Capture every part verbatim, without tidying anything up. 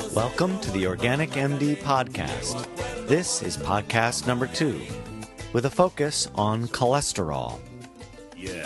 Welcome to the Organic M D podcast. This is podcast number two, with a focus on cholesterol. Yeah.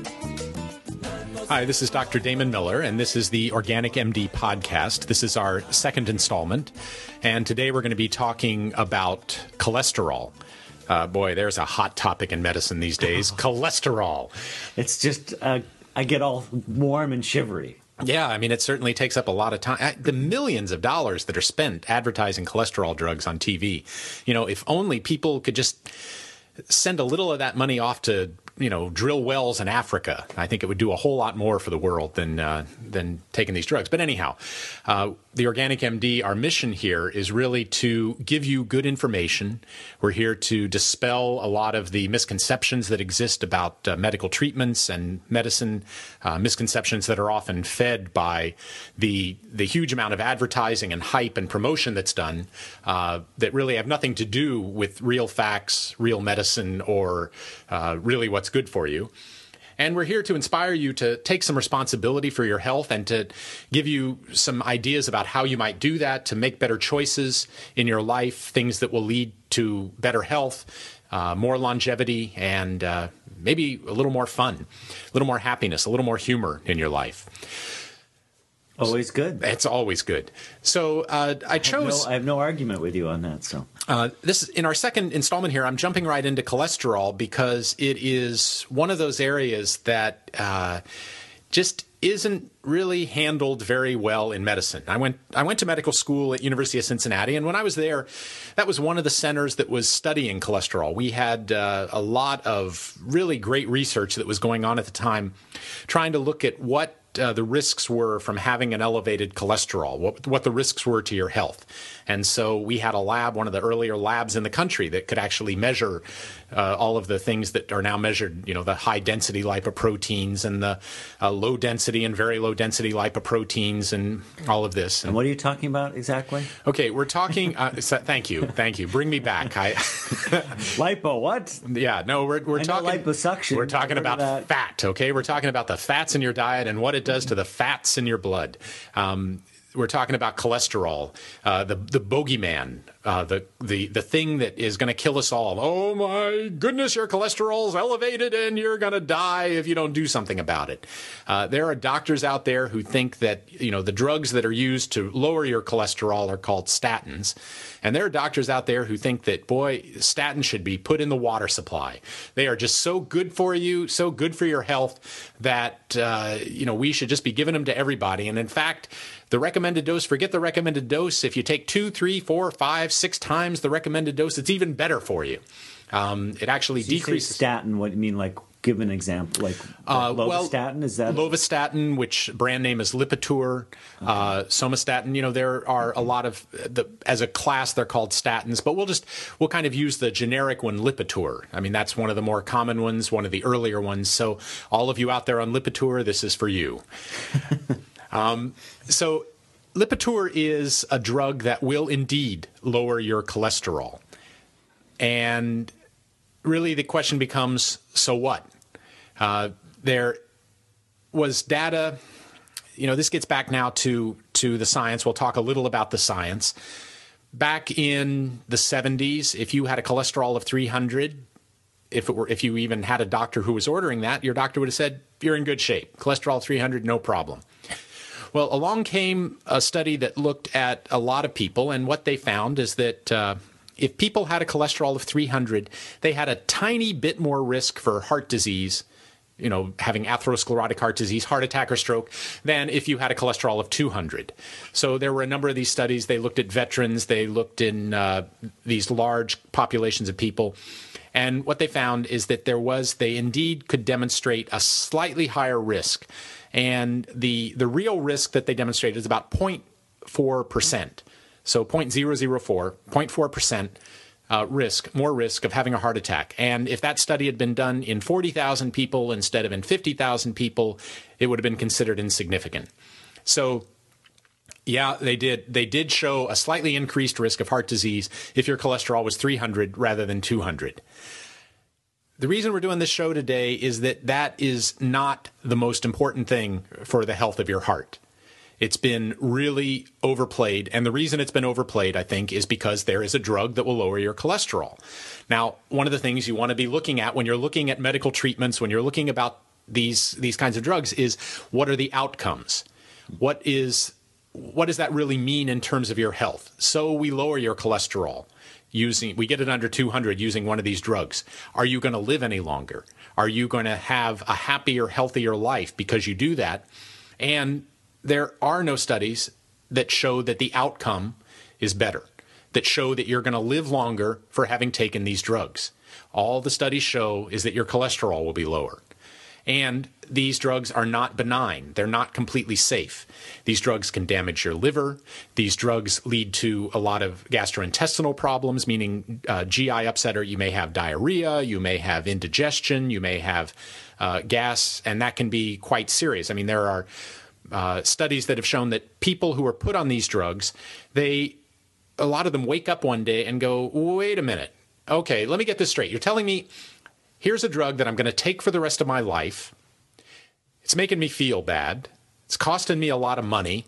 Hi, this is Doctor Damon Miller, and this is the Organic M D podcast. This is our second installment, and today we're going to be talking about cholesterol. Uh, boy, there's a hot topic in medicine these days, cholesterol. It's just, uh, I get all warm and shivery. Yeah, I mean, it certainly takes up a lot of time. The millions of dollars that are spent advertising cholesterol drugs on T V. You know, if only people could just send a little of that money off to, you know, drill wells in Africa, I think it would do a whole lot more for the world than uh, than taking these drugs. But anyhow, uh, the Organic M D, our mission here is really to give you good information. We're here to dispel a lot of the misconceptions that exist about uh, medical treatments and medicine, uh, misconceptions that are often fed by the the huge amount of advertising and hype and promotion that's done uh, that really have nothing to do with real facts, real medicine, or uh, really what's good for you. And we're here to inspire you to take some responsibility for your health and to give you some ideas about how you might do that, to make better choices in your life, things that will lead to better health, uh, more longevity, and uh, maybe a little more fun, a little more happiness, a little more humor in your life. Always good. It's always good. So uh, I chose... I have, no, I have no argument with you on that. So uh, this is, in our second installment here, I'm jumping right into cholesterol because it is one of those areas that uh, just isn't really handled very well in medicine. I went I went to medical school at University of Cincinnati, and when I was there, that was one of the centers that was studying cholesterol. We had uh, a lot of really great research that was going on at the time, trying to look at what Uh, the risks were from having an elevated cholesterol, what, what the risks were to your health. And so we had a lab, one of the earlier labs in the country, that could actually measure uh, all of the things that are now measured, you know, the high-density lipoproteins and the uh, low-density and very low-density lipoproteins and all of this. And, and what are you talking about exactly? Okay, we're talking uh, – so, thank you, thank you. Bring me back. I, Lipo, what? Yeah, no, we're, we're I talking – liposuction. We're talking about fat, okay? We're talking about the fats in your diet and what it does to the fats in your blood. Um, we're talking about cholesterol, uh, the the bogeyman, uh, the the the thing that is going to kill us all. Oh my goodness, your cholesterol's elevated and you're going to die if you don't do something about it. Uh, there are doctors out there who think that, you know, the drugs that are used to lower your cholesterol are called statins. And there are doctors out there who think that, boy, statins should be put in the water supply. They are just so good for you, so good for your health that, uh, you know, we should just be giving them to everybody. And in fact, the recommended dose, forget the recommended dose. If you take two, three, four, five, six times the recommended dose, it's even better for you. Um, it actually so you decreases. Say statin, what do you mean, like, give an example, like uh, lovastatin, well, is that? Lovastatin, which brand name is Lipitor, okay. uh, Somatostatin, you know, there are a lot of, the, as a class, they're called statins, but we'll just, we'll kind of use the generic one, Lipitor. I mean, that's one of the more common ones, one of the earlier ones. So all of you out there on Lipitor, this is for you. um, so Lipitor is a drug that will indeed lower your cholesterol. And really the question becomes, so what? Uh, there was data, you know, this gets back now to, to the science. We'll talk a little about the science. Back in the seventies, if you had a cholesterol of three hundred, if it were, if you even had a doctor who was ordering that, your doctor would have said, you're in good shape. Cholesterol three hundred, no problem. Well, along came a study that looked at a lot of people, and what they found is that uh, if people had a cholesterol of three hundred, they had a tiny bit more risk for heart disease, you know, having atherosclerotic heart disease, heart attack or stroke, than if you had a cholesterol of two hundred. So there were a number of these studies. They looked at veterans. They looked in uh, these large populations of people. And what they found is that there was, they indeed could demonstrate a slightly higher risk. And the the real risk that they demonstrated is about zero point four percent. So zero point zero zero four, zero point four percent uh, risk, more risk of having a heart attack. And if that study had been done in forty thousand people instead of in fifty thousand people, it would have been considered insignificant. So yeah, they did. They did show a slightly increased risk of heart disease if your cholesterol was three hundred rather than two hundred. The reason we're doing this show today is that that is not the most important thing for the health of your heart. It's been really overplayed. And the reason it's been overplayed, I think, is because there is a drug that will lower your cholesterol. Now, one of the things you want to be looking at when you're looking at medical treatments, when you're looking about these these kinds of drugs, is what are the outcomes? What is what does that really mean in terms of your health? So we lower your cholesterol using, we get it under two hundred using one of these drugs. Are you going to live any longer? Are you going to have a happier, healthier life because you do that? And there are no studies that show that the outcome is better, that show that you're going to live longer for having taken these drugs. All the studies show is that your cholesterol will be lower. And these drugs are not benign. They're not completely safe. These drugs can damage your liver. These drugs lead to a lot of gastrointestinal problems, meaning uh, G I upset, or you may have diarrhea, you may have indigestion, you may have uh, gas, and that can be quite serious. I mean, there are uh, studies that have shown that people who are put on these drugs, they, a lot of them wake up one day and go, wait a minute. Okay, let me get this straight. You're telling me here's a drug that I'm going to take for the rest of my life. It's making me feel bad. It's costing me a lot of money.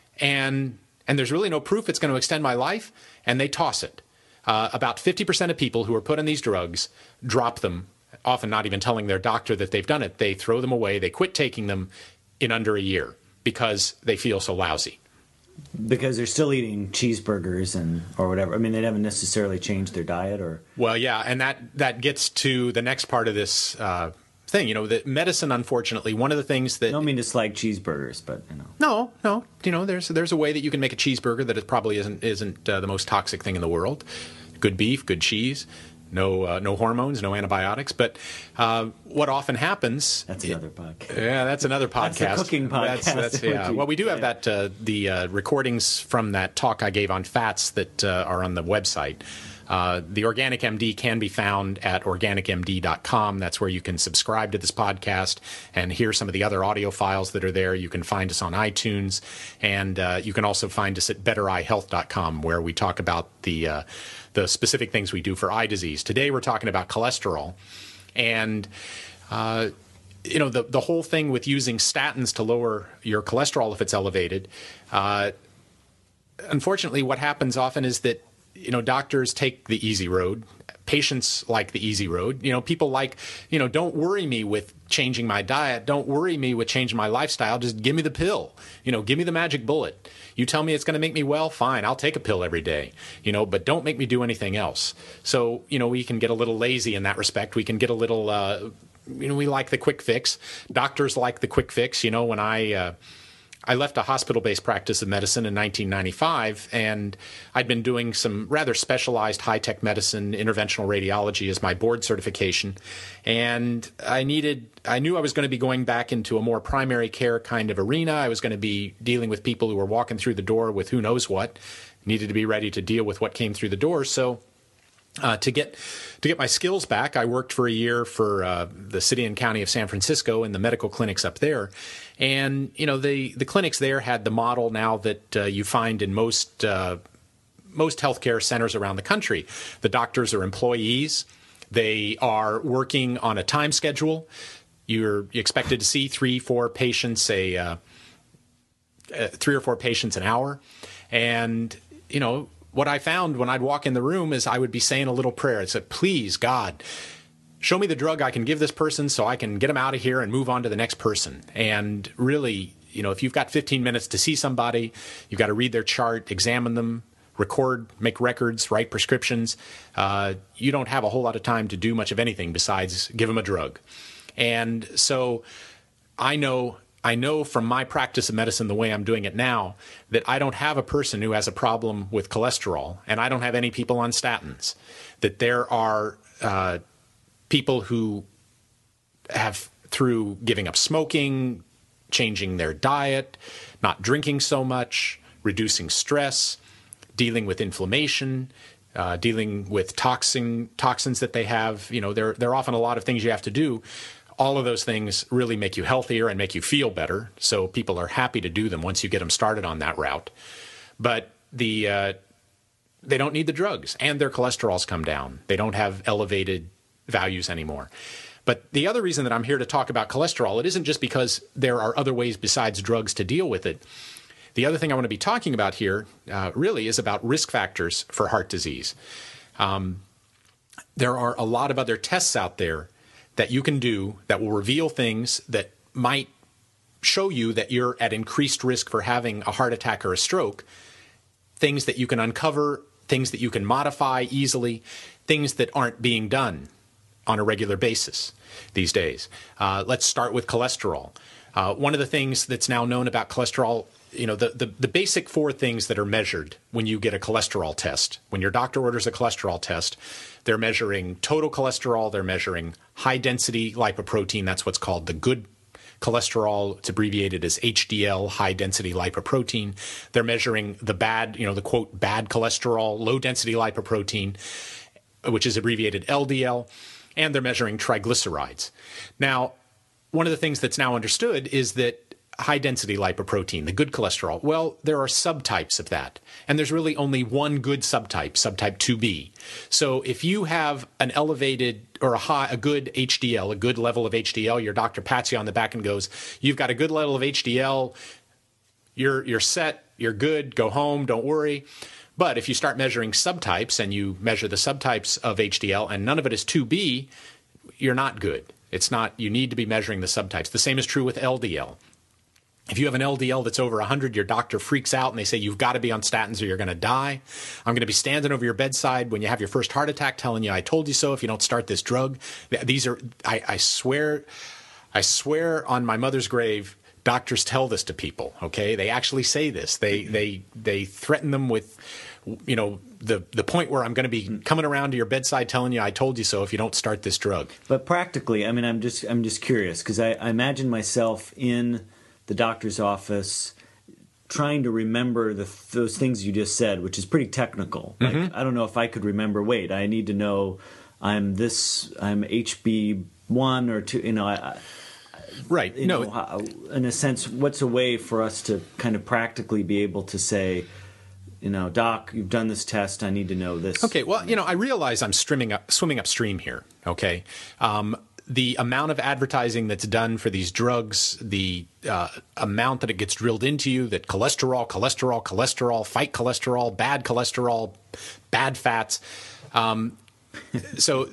And and there's really no proof it's going to extend my life. And they toss it. Uh, about fifty percent of people who are put on these drugs drop them, often not even telling their doctor that they've done it. They throw them away. They quit taking them in under a year because they feel so lousy. Because they're still eating cheeseburgers and or whatever. I mean, they haven't necessarily changed their diet, or well, yeah, and that that gets to the next part of this uh, thing. You know, that medicine, unfortunately, one of the things that I don't mean to slag cheeseburgers, but you know, no, no, you know, there's there's a way that you can make a cheeseburger that it probably isn't isn't uh, the most toxic thing in the world. Good beef, good cheese. No, uh, no hormones, no antibiotics. But uh, what often happens? That's another podcast. Yeah, that's another podcast. That's the cooking podcast. That's, that's, yeah. Well, we do have that uh, the uh, recordings from that talk I gave on fats that uh, are on the website. Uh, the Organic M D can be found at organic m d dot com. That's where you can subscribe to this podcast and hear some of the other audio files that are there. You can find us on iTunes, and uh, you can also find us at better eye health dot com, where we talk about the uh, the specific things we do for eye disease. Today we're talking about cholesterol, and uh, you know the the whole thing with using statins to lower your cholesterol if it's elevated. Uh, unfortunately, what happens often is that you know, doctors take the easy road. Patients like the easy road. You know, people like, you know, don't worry me with changing my diet. Don't worry me with changing my lifestyle. Just give me the pill. You know, give me the magic bullet. You tell me it's going to make me well, fine. I'll take a pill every day. You know, but don't make me do anything else. So, you know, we can get a little lazy in that respect. We can get a little, uh, you know, we like the quick fix. Doctors like the quick fix. You know, when I... Uh, I left a hospital-based practice of medicine in nineteen ninety-five, and I'd been doing some rather specialized high-tech medicine, interventional radiology as my board certification, and I needed, I knew I was going to be going back into a more primary care kind of arena. I was going to be dealing with people who were walking through the door with who knows what, needed to be ready to deal with what came through the door. So Uh, to get to get my skills back, I worked for a year for uh, the city and county of San Francisco in the medical clinics up there, and you know the the clinics there had the model now that uh, you find in most uh, most healthcare centers around the country. The doctors are employees; they are working on a time schedule. You're expected to see three, four patients a uh, uh, three or four patients an hour, and you know. What I found when I'd walk in the room is I would be saying a little prayer. I said, please, God, show me the drug I can give this person so I can get them out of here and move on to the next person. And really, you know, if you've got fifteen minutes to see somebody, you've got to read their chart, examine them, record, make records, write prescriptions. Uh, you don't have a whole lot of time to do much of anything besides give them a drug. And so I know... I know from my practice of medicine, the way I'm doing it now, that I don't have a person who has a problem with cholesterol, and I don't have any people on statins. That there are uh, people who have, through giving up smoking, changing their diet, not drinking so much, reducing stress, dealing with inflammation, uh, dealing with toxin, toxins that they have. You know, there, there are often a lot of things you have to do. All of those things really make you healthier and make you feel better. So people are happy to do them once you get them started on that route. But the uh, they don't need the drugs, and their cholesterol's come down. They don't have elevated values anymore. But the other reason that I'm here to talk about cholesterol, it isn't just because there are other ways besides drugs to deal with it. The other thing I want to be talking about here uh, really is about risk factors for heart disease. Um, there are a lot of other tests out there that you can do that will reveal things that might show you that you're at increased risk for having a heart attack or a stroke, things that you can uncover, things that you can modify easily, things that aren't being done on a regular basis these days. Uh, let's start with cholesterol. Uh, one of the things that's now known about cholesterol, you know, the, the, the basic four things that are measured when you get a cholesterol test. When your doctor orders a cholesterol test, they're measuring total cholesterol, they're measuring high-density lipoprotein, that's what's called the good cholesterol. It's abbreviated as H D L, high-density lipoprotein. They're measuring the bad, you know, the quote, bad cholesterol, low-density lipoprotein, which is abbreviated L D L, and they're measuring triglycerides. Now, one of the things that's now understood is that high-density lipoprotein, the good cholesterol, well, there are subtypes of that. And there's really only one good subtype, subtype two B. So if you have an elevated or a high, a good H D L, a good level of H D L, your doctor pats you on the back and goes, you've got a good level of H D L, you're, you're set, you're good, go home, don't worry. But if you start measuring subtypes and you measure the subtypes of H D L and none of it is two B, you're not good. It's not, you need to be measuring the subtypes. The same is true with L D L. If you have an L D L that's over one hundred, your doctor freaks out and they say, you've got to be on statins or you're going to die. I'm going to be standing over your bedside when you have your first heart attack telling you, I told you so if you don't start this drug. These are, I, I swear, I swear on my mother's grave, doctors tell this to people, okay? They actually say this. They, they, they threaten them with, you know, the, the point where I'm going to be coming around to your bedside telling you, I told you so if you don't start this drug. But practically, I mean, I'm just, I'm just curious because I, I imagine myself in the doctor's office trying to remember the, those things you just said, which is pretty technical. Like, mm-hmm. I don't know if I could remember, wait, I need to know I'm this, I'm H B one or two, you know. I, right. You no. know, how, in a sense, what's a way for us to kind of practically be able to say, you know, doc, you've done this test, I need to know this. Okay, well, you know, I realize I'm swimming, up, swimming upstream here, okay? Um, the amount of advertising that's done for these drugs, the uh, amount that it gets drilled into you, that cholesterol, cholesterol, cholesterol, fight cholesterol, bad cholesterol, bad fats. Um, so,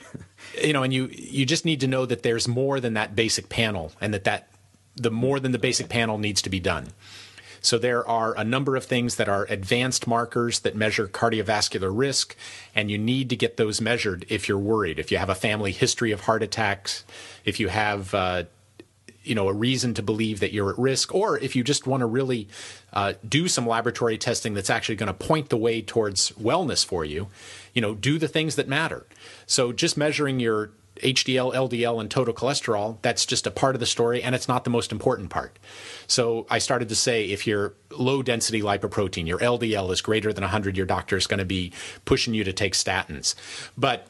you know, and you, you just need to know that there's more than that basic panel and that, that the more than the basic panel needs to be done. So there are a number of things that are advanced markers that measure cardiovascular risk, and you need to get those measured if you're worried. If you have a family history of heart attacks, if you have uh, you know, a reason to believe that you're at risk, or if you just want to really uh, do some laboratory testing that's actually going to point the way towards wellness for you, you know, do the things that matter. So just measuring your H D L, L D L, and total cholesterol, that's just a part of the story, and it's not the most important part. So I started to say if you're low-density lipoprotein, your L D L is greater than one hundred, your doctor is going to be pushing you to take statins. But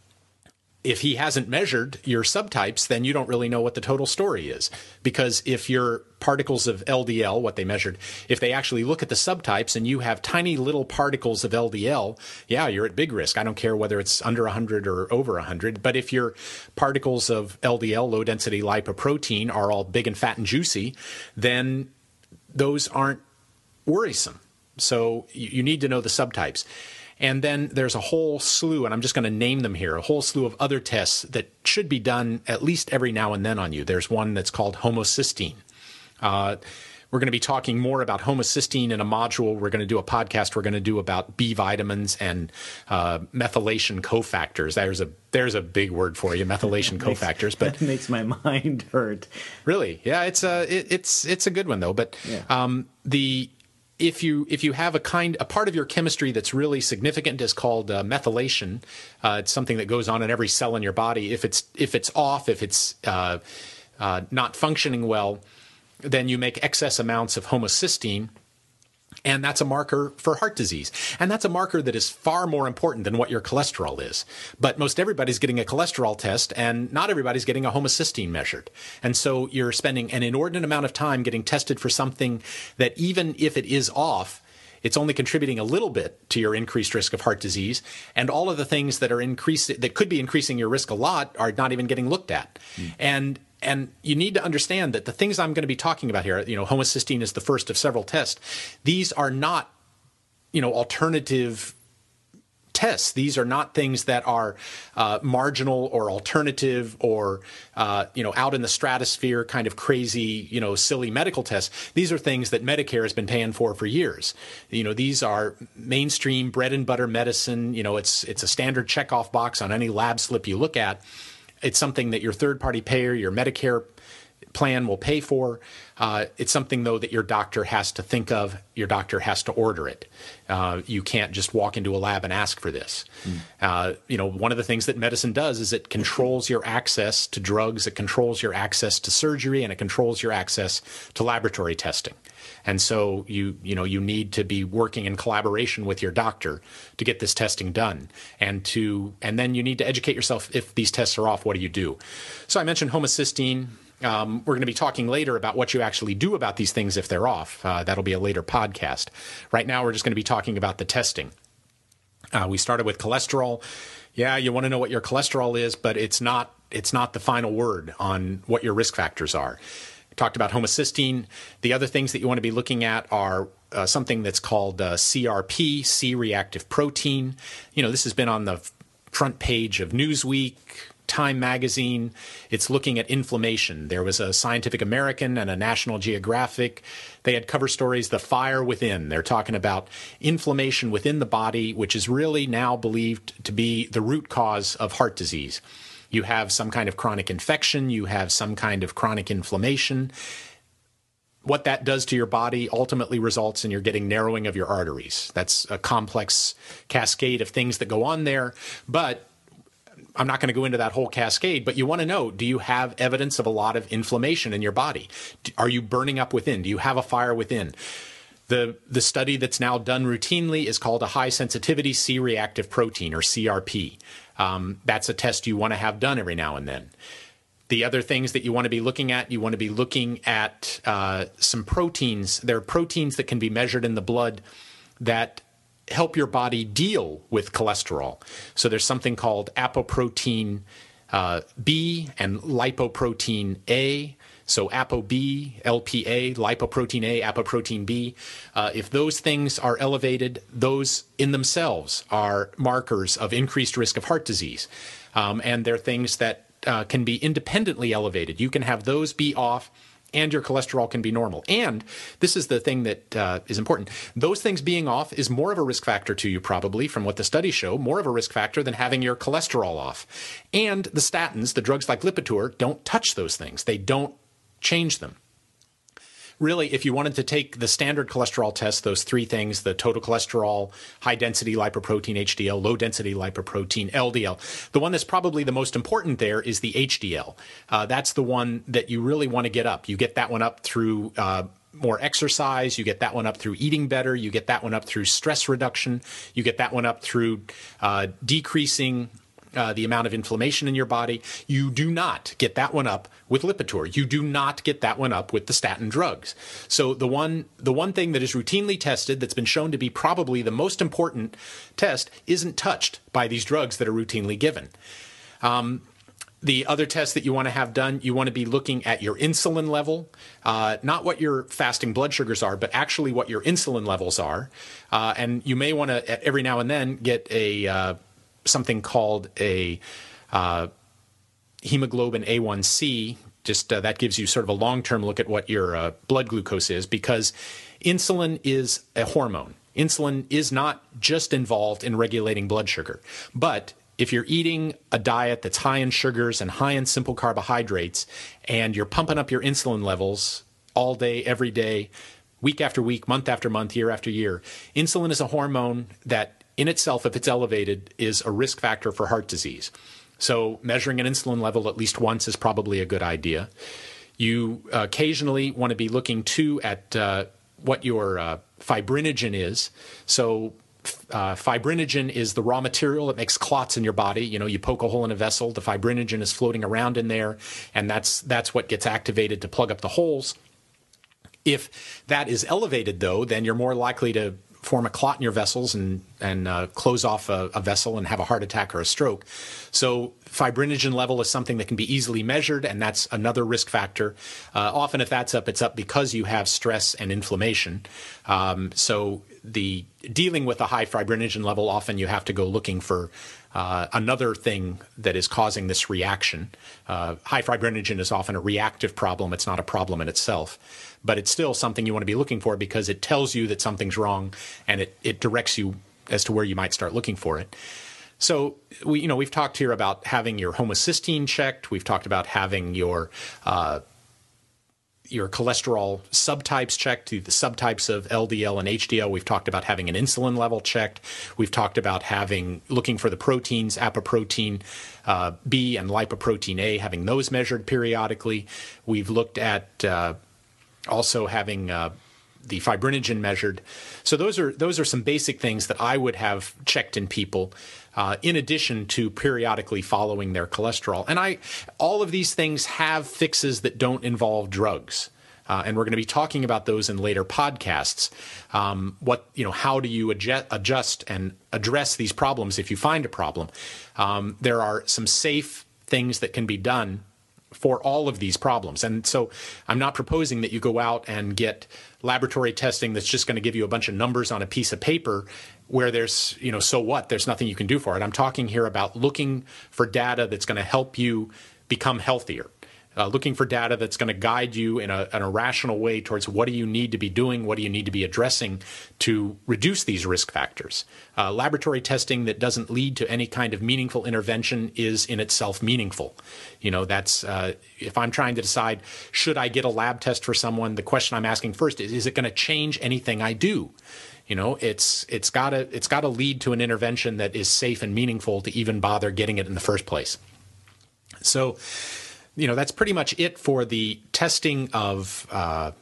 if he hasn't measured your subtypes, then you don't really know what the total story is. Because if your particles of L D L, what they measured, if they actually look at the subtypes and you have tiny little particles of L D L, yeah, you're at big risk. I don't care whether it's under one hundred or over one hundred. But if your particles of L D L, low-density lipoprotein, are all big and fat and juicy, then those aren't worrisome. So you, you need to know the subtypes. And then there's a whole slew, and I'm just going to name them here, a whole slew of other tests that should be done at least every now and then on you. There's one that's called homocysteine. Uh, we're going to be talking more about homocysteine in a module. We're going to do a podcast we're going to do about B vitamins and uh, methylation cofactors. There's a there's a big word for you, methylation cofactors. But that makes my mind hurt. Really, yeah, it's a it, it's it's a good one though. But yeah. um, the If you if you have a kind a part of your chemistry that's really significant is called uh, methylation. Uh, it's something that goes on in every cell in your body. If it's if it's off, if it's uh, uh, not functioning well, then you make excess amounts of homocysteine, and that's a marker for heart disease. And that's a marker that is far more important than what your cholesterol is. But most everybody's getting a cholesterol test, and not everybody's getting a homocysteine measured. And so you're spending an inordinate amount of time getting tested for something that, even if it is off, it's only contributing a little bit to your increased risk of heart disease. And all of the things that are increased, that could be increasing your risk a lot, are not even getting looked at. Mm. And and you need to understand that the things I'm going to be talking about here, you know, homocysteine is the first of several tests. These are not, you know, alternative tests. These are not things that are uh, marginal or alternative or, uh, you know, out in the stratosphere kind of crazy, you know, silly medical tests. These are things that Medicare has been paying for for years. You know, these are mainstream bread and butter medicine. You know, it's it's a standard checkoff box on any lab slip you look at. It's something that your third-party payer, your Medicare plan will pay for. Uh, it's something, though, that your doctor has to think of. Your doctor has to order it. Uh, you can't just walk into a lab and ask for this. Mm. Uh, you know, one of the things that medicine does is it controls your access to drugs, it controls your access to surgery, and it controls your access to laboratory testing. And so you you know you need to be working in collaboration with your doctor to get this testing done, and to and then you need to educate yourself. If these tests are off, what do you do? So I mentioned homocysteine. Um, we're going to be talking later about what you actually do about these things if they're off. Uh, that'll be a later podcast. Right now, we're just going to be talking about the testing. Uh, we started with cholesterol. Yeah, you want to know what your cholesterol is, but it's not it's not the final word on what your risk factors are. We talked about homocysteine. The other things that you want to be looking at are uh, something that's called uh, C R P, C-reactive protein. You know, this has been on the front page of Newsweek, Time magazine. It's looking at inflammation. There was a Scientific American and a National Geographic. They had cover stories, The Fire Within. They're talking about inflammation within the body, which is really now believed to be the root cause of heart disease. You have some kind of chronic infection. You have some kind of chronic inflammation. What that does to your body ultimately results in your getting narrowing of your arteries. That's a complex cascade of things that go on there. But I'm not going to go into that whole cascade, but you want to know, do you have evidence of a lot of inflammation in your body? Are you burning up within? Do you have a fire within? The, the study that's now done routinely is called a high-sensitivity C-reactive protein, or C R P. Um, that's a test you want to have done every now and then. The other things that you want to be looking at, you want to be looking at uh, some proteins. There are proteins that can be measured in the blood that help your body deal with cholesterol. So there's something called apoprotein uh, B and lipoprotein A. So ApoB, L P A, lipoprotein A, apoprotein B. Uh, if those things are elevated, those in themselves are markers of increased risk of heart disease. Um, and they're things that uh, can be independently elevated. You can have those be off, and your cholesterol can be normal. And this is the thing that uh, is important. Those things being off is more of a risk factor to you, probably, from what the studies show, more of a risk factor than having your cholesterol off. And the statins, the drugs like Lipitor, don't touch those things. They don't change them. Really, if you wanted to take the standard cholesterol test, those three things, the total cholesterol, high-density lipoprotein, H D L, low-density lipoprotein, L D L, the one that's probably the most important there is the H D L. Uh, that's the one that you really want to get up. You get that one up through uh, more exercise. You get that one up through eating better. You get that one up through stress reduction. You get that one up through uh, decreasing Uh, the amount of inflammation in your body. You do not get that one up with Lipitor. You do not get that one up with the statin drugs. So the one the one thing that is routinely tested that's been shown to be probably the most important test isn't touched by these drugs that are routinely given. Um, the other test that you want to have done, you want to be looking at your insulin level, uh, not what your fasting blood sugars are, but actually what your insulin levels are. Uh, and you may want to, every now and then, get a uh, something called a uh, hemoglobin A one C. Just uh, that gives you sort of a long-term look at what your uh, blood glucose is, because insulin is a hormone. Insulin is not just involved in regulating blood sugar. But if you're eating a diet that's high in sugars and high in simple carbohydrates, and you're pumping up your insulin levels all day, every day, week after week, month after month, year after year, insulin is a hormone that in itself, if it's elevated, is a risk factor for heart disease. So measuring an insulin level at least once is probably a good idea. You uh, occasionally want to be looking, too, at uh, what your uh, fibrinogen is. So uh, fibrinogen is the raw material that makes clots in your body. You know, you poke a hole in a vessel, the fibrinogen is floating around in there, and that's that's what gets activated to plug up the holes. If that is elevated, though, then you're more likely to form a clot in your vessels and and uh, close off a, a vessel and have a heart attack or a stroke. So fibrinogen level is something that can be easily measured, and that's another risk factor. Uh, often if that's up, it's up because you have stress and inflammation. Um, so the dealing with a high fibrinogen level, often you have to go looking for uh, another thing that is causing this reaction. Uh, high fibrinogen is often a reactive problem. It's not a problem in itself. But it's still something you want to be looking for because it tells you that something's wrong, and it, it directs you as to where you might start looking for it. So we, you know, we've talked here about having your homocysteine checked. We've talked about having your uh, your cholesterol subtypes checked, the subtypes of L D L and H D L. We've talked about having an insulin level checked. We've talked about having looking for the proteins, apoprotein uh, B and lipoprotein A, having those measured periodically. We've looked at uh, also having uh, the fibrinogen measured. So those are those are some basic things that I would have checked in people, uh, in addition to periodically following their cholesterol. And I, all of these things have fixes that don't involve drugs. Uh, and we're going to be talking about those in later podcasts. Um, what, you know, how do you adjust, adjust and address these problems if you find a problem? Um, there are some safe things that can be done for all of these problems. And so I'm not proposing that you go out and get laboratory testing that's just going to give you a bunch of numbers on a piece of paper where there's, you know, so what? There's nothing you can do for it. I'm talking here about looking for data that's going to help you become healthier. Uh, looking for data that's going to guide you in a, in a rational way towards what do you need to be doing, what do you need to be addressing to reduce these risk factors. Uh, laboratory testing that doesn't lead to any kind of meaningful intervention is in itself meaningful. You know, that's uh, if I'm trying to decide, should I get a lab test for someone, the question I'm asking first is, is it going to change anything I do? You know, it's it's gotta it's gotta lead to an intervention that is safe and meaningful to even bother getting it in the first place. So, you know, that's pretty much it for the testing of uh,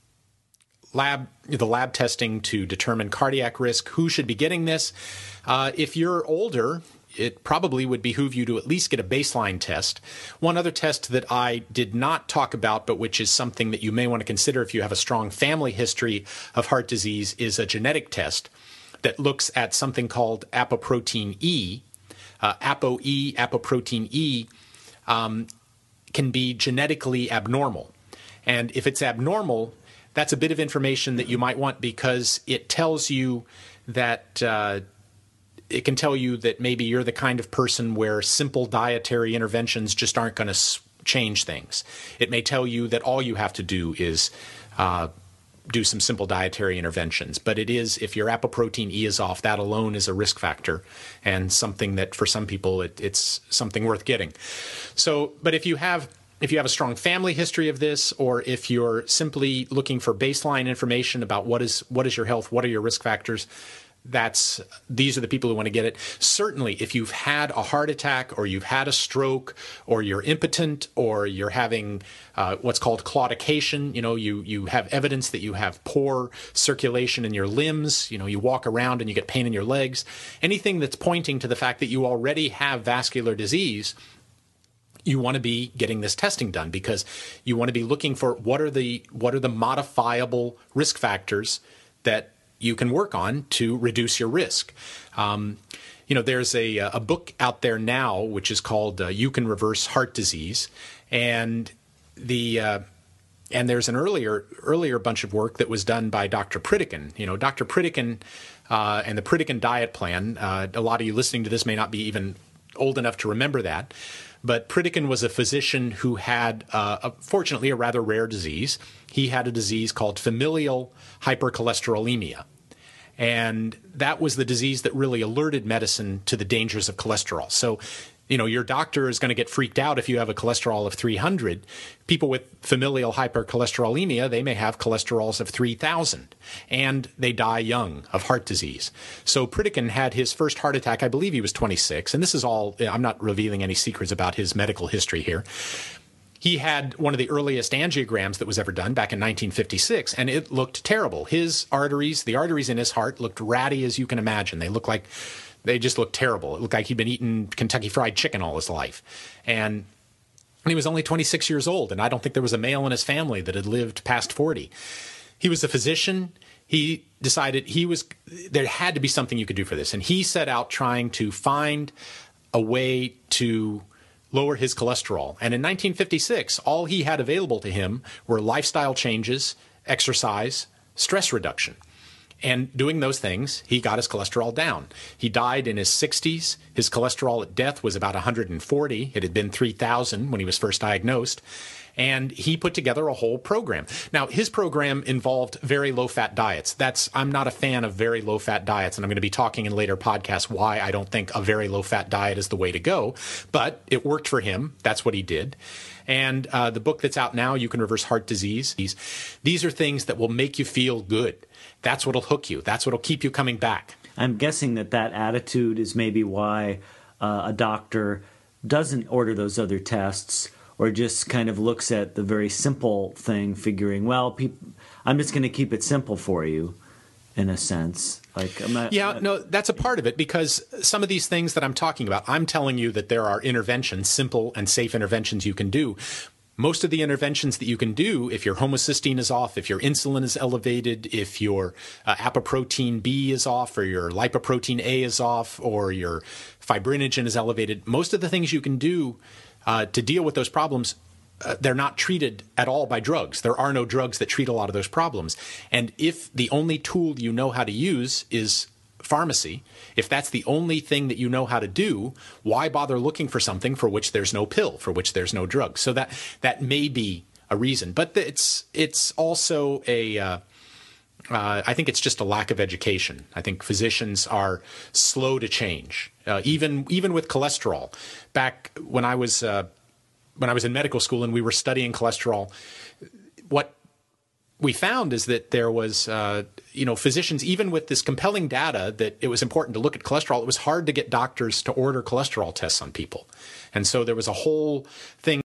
lab, the lab testing to determine cardiac risk. Who should be getting this? Uh, if you're older, it probably would behoove you to at least get a baseline test. One other test that I did not talk about, but which is something that you may want to consider if you have a strong family history of heart disease, is a genetic test that looks at something called apoprotein E. Uh, ApoE, apoprotein E, um, can be genetically abnormal. And if it's abnormal, that's a bit of information that you might want because it tells you that uh, it can tell you that maybe you're the kind of person where simple dietary interventions just aren't going to s- change things. It may tell you that all you have to do is uh, do some simple dietary interventions. But it is, if your apoprotein E is off, that alone is a risk factor and something that for some people it, it's something worth getting. So, but if you have if you have a strong family history of this, or if you're simply looking for baseline information about what is what is your health, what are your risk factors, that's these are the people who want to get it. Certainly, if you've had a heart attack or you've had a stroke or you're impotent or you're having uh, what's called claudication, you know, you you have evidence that you have poor circulation in your limbs, you know, you walk around and you get pain in your legs, anything that's pointing to the fact that you already have vascular disease, you want to be getting this testing done because you want to be looking for what are the what are the modifiable risk factors that you can work on to reduce your risk. Um, you know, there's a a book out there now which is called uh, "You Can Reverse Heart Disease," and the uh, and there's an earlier earlier bunch of work that was done by Doctor Pritikin. You know, Doctor Pritikin uh, and the Pritikin diet plan. Uh, a lot of you listening to this may not be even old enough to remember that. But Pritikin was a physician who had, uh, a, fortunately, a rather rare disease. He had a disease called familial hypercholesterolemia. And that was the disease that really alerted medicine to the dangers of cholesterol. So, you know, your doctor is going to get freaked out if you have a cholesterol of three hundred. People with familial hypercholesterolemia, they may have cholesterols of three thousand, and they die young of heart disease. So Pritikin had his first heart attack, I believe he was twenty-six, and this is all, I'm not revealing any secrets about his medical history here. He had one of the earliest angiograms that was ever done back in nineteen fifty-six, and it looked terrible. His arteries, the arteries in his heart, looked ratty as you can imagine. They looked like They just looked terrible. It looked like he'd been eating Kentucky Fried Chicken all his life. And he was only twenty-six years old, and I don't think there was a male in his family that had lived past forty. He was a physician. he decided he was there had to be something you could do for this, and he set out trying to find a way to lower his cholesterol. And in nineteen fifty-six, all he had available to him were lifestyle changes, exercise, stress reduction. And doing those things, he got his cholesterol down. He died in his sixties. His cholesterol at death was about one hundred forty. It had been three thousand when he was first diagnosed. And he put together a whole program. Now, his program involved very low-fat diets. That's I'm not a fan of very low-fat diets, and I'm going to be talking in later podcasts why I don't think a very low-fat diet is the way to go. But it worked for him. That's what he did. And uh, the book that's out now, You Can Reverse Heart Disease, these, these are things that will make you feel good. That's what'll hook you. That's what'll keep you coming back. I'm guessing that that attitude is maybe why uh, a doctor doesn't order those other tests, or just kind of looks at the very simple thing, figuring, well, peop- I'm just going to keep it simple for you, in a sense. Like, I'm not, yeah, uh, no, that's a part of it, because some of these things that I'm talking about, I'm telling you that there are interventions, simple and safe interventions you can do. Most of the interventions that you can do, if your homocysteine is off, if your insulin is elevated, if your uh, apoprotein B is off, or your lipoprotein A is off, or your fibrinogen is elevated, most of the things you can do uh, to deal with those problems, uh, they're not treated at all by drugs. There are no drugs that treat a lot of those problems. And if the only tool you know how to use is pharmacy, if that's the only thing that you know how to do, why bother looking for something for which there's no pill, for which there's no drug? So that that may be a reason, but it's it's also a uh, uh, I think it's just a lack of education. I think physicians are slow to change, uh, even even with cholesterol. Back when I was uh, when I was in medical school and we were studying cholesterol, what we found is that there was, uh, you know, physicians, even with this compelling data that it was important to look at cholesterol, it was hard to get doctors to order cholesterol tests on people. And so there was a whole thing